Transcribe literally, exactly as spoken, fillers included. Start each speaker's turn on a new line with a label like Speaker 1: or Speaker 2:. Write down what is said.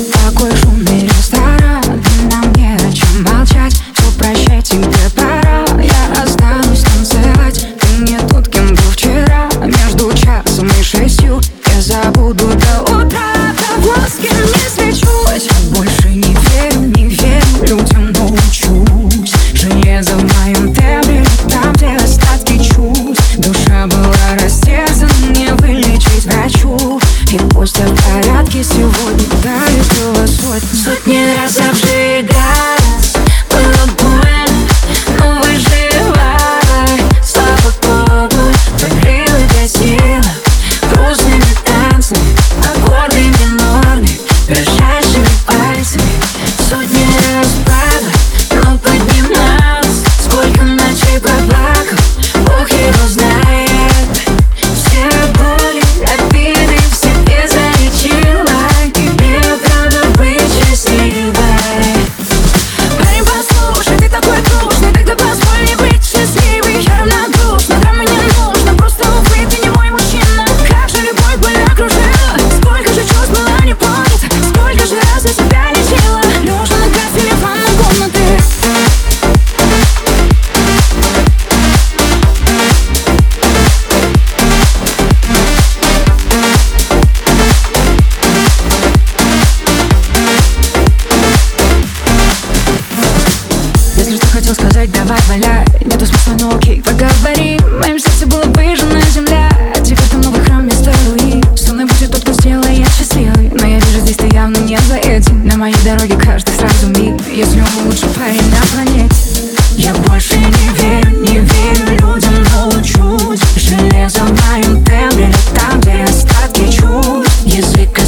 Speaker 1: Такой шумный ресторан, нам не о чем молчать. Все прощай, тебе пора, я останусь танцевать. Ты не тут, кем был вчера, между часом и шестью. Я забуду до утра того, с кем не свечусь. Я больше не верю, не верю людям, научусь. Железо в моем тембре, там, где остатки чувств. Душа была растерзана, не вылечить врачу. И пусть в порядке сегодня далеко сотни Сотни раз обжигать было больно, но выживай. Слава Богу, покрыла гасила грустными танцами, аккорды минорные, дрожащими пальцами. Сотни раз падала, но поднималась. Сколько ночей проплакал, Бог его знает. Все боли, обиды в себе залечила. Тебе правда быть счастливой. Парень, послушай, ты такой грустный, тогда позволь мне быть счастливой. Я равнодушна, драмы не нужно, просто увы, ты не мой мужчина. Как же любовь боль окружила, сколько же чувств была не понята, сколько же раз я себя лечила, лежа на кафеле в ванной комнаты. Если что хотел сказать, давай валяй. Нету смысла, но окей, поговори. В моем сердце была выжжена земля, а теперь там новый храм вместо руин. Со мной будет тот, кто сделает счастливой, но я вижу, здесь ты явно не за этим. На моей дороге каждый сразу миг, если он лучший парень на планете. Я больше не верю, не верю людям, научусь. Железо в моем тембре, там, где остатки чувств. Язык